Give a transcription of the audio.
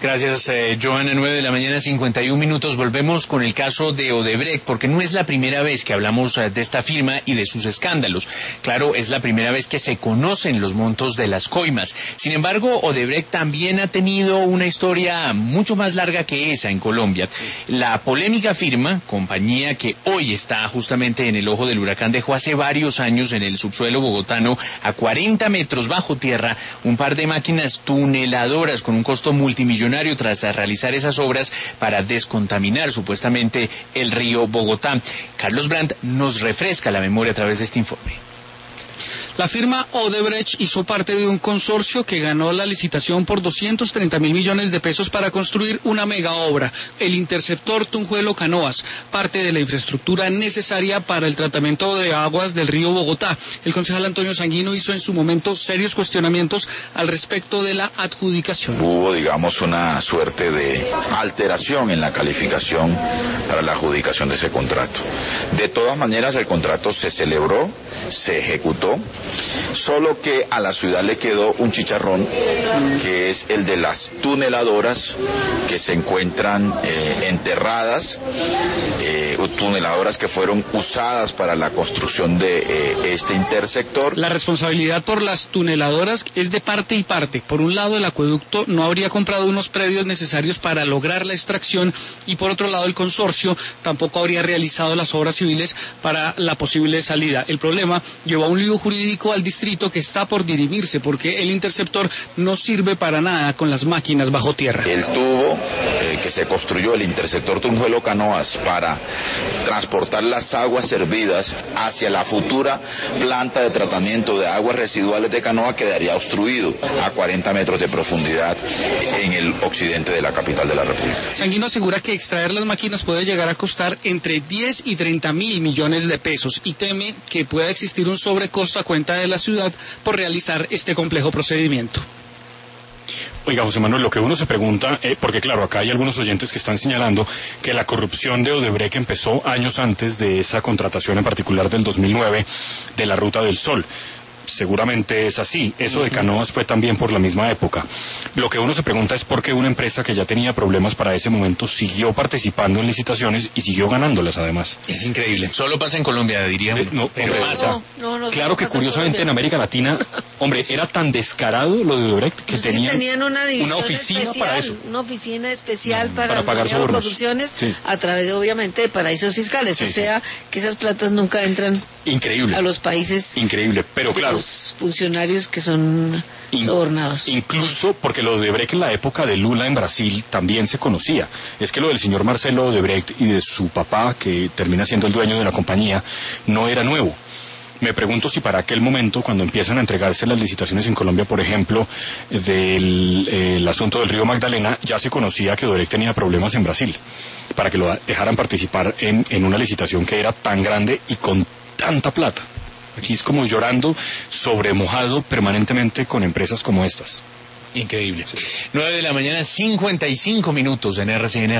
Gracias, Joana. 9:51 a.m. Volvemos con el caso de Odebrecht, porque no es la primera vez que hablamos de esta firma y de sus escándalos. Claro, es la primera vez que se conocen los montos de las coimas. Sin embargo, Odebrecht también ha tenido una historia mucho más larga que esa en Colombia. La polémica firma, compañía que hoy está justamente en el ojo del huracán, dejó hace varios años en el subsuelo bogotano, a 40 metros bajo tierra, un par de máquinas tuneladoras con un costo multimillonario tras realizar esas obras para descontaminar supuestamente el río Bogotá. Carlos Brandt nos refresca la memoria a través de este informe. La firma Odebrecht hizo parte de un consorcio que ganó la licitación por 230.000 millones de pesos para construir una mega obra, el interceptor Tunjuelo-Canoas, parte de la infraestructura necesaria para el tratamiento de aguas del río Bogotá. El concejal Antonio Sanguino hizo en su momento serios cuestionamientos al respecto de la adjudicación. Hubo, digamos, una suerte de alteración en la calificación para la adjudicación de ese contrato. De todas maneras, el contrato se celebró, se ejecutó, solo que a la ciudad le quedó un chicharrón, que es el de las tuneladoras que se encuentran enterradas, tuneladoras que fueron usadas para la construcción de este intersector. La responsabilidad por las tuneladoras es de parte y parte. Por un lado, el acueducto no habría comprado unos predios necesarios para lograr la extracción, y por otro lado, el consorcio tampoco habría realizado las obras civiles para la posible salida. El problema llevó a un lío jurídico al distrito que está por dirimirse, porque el interceptor no sirve para nada con las máquinas bajo tierra. El tubo que se construyó, el interceptor Tunjuelo-Canoas, para transportar las aguas servidas hacia la futura planta de tratamiento de aguas residuales de Canoa, quedaría obstruido a 40 metros de profundidad en el occidente de la capital de la República. Sanguino asegura que extraer las máquinas puede llegar a costar entre 10 y 30.000 millones de pesos y teme que pueda existir un sobrecosto a cuenta de la ciudad por realizar este complejo procedimiento. Oiga, José Manuel, lo que uno se pregunta, porque claro, acá hay algunos oyentes que están señalando que la corrupción de Odebrecht empezó años antes de esa contratación, en particular del 2009, de la Ruta del Sol. Seguramente es así. Eso de Canoas fue también por la misma época. Lo que uno se pregunta es por qué una empresa que ya tenía problemas para ese momento siguió participando en licitaciones y siguió ganándolas además. Es increíble. Solo pasa en Colombia, diría uno. No, claro que curiosamente en América Latina, hombre, era tan descarado lo de Odebrecht que tenían una oficina especial, para eso. una oficina especial para pagar sobornos. Corrupciones, sí, a través obviamente de paraísos fiscales, o sea, que esas platas nunca entran a los países. Increíble, pero claro, los funcionarios que son sobornados. Incluso porque lo de Odebrecht en la época de Lula en Brasil también se conocía. Es que lo del señor Marcelo Odebrecht y de su papá, que termina siendo el dueño de la compañía, no era nuevo. Me pregunto si para aquel momento, cuando empiezan a entregarse las licitaciones en Colombia, por ejemplo, del asunto del río Magdalena, ya se conocía que Odebrecht tenía problemas en Brasil, para que lo dejaran participar en una licitación que era tan grande y con tanta plata. Aquí es como llorando sobre mojado permanentemente con empresas como estas. Increíble. 9:55 a.m. en RCN.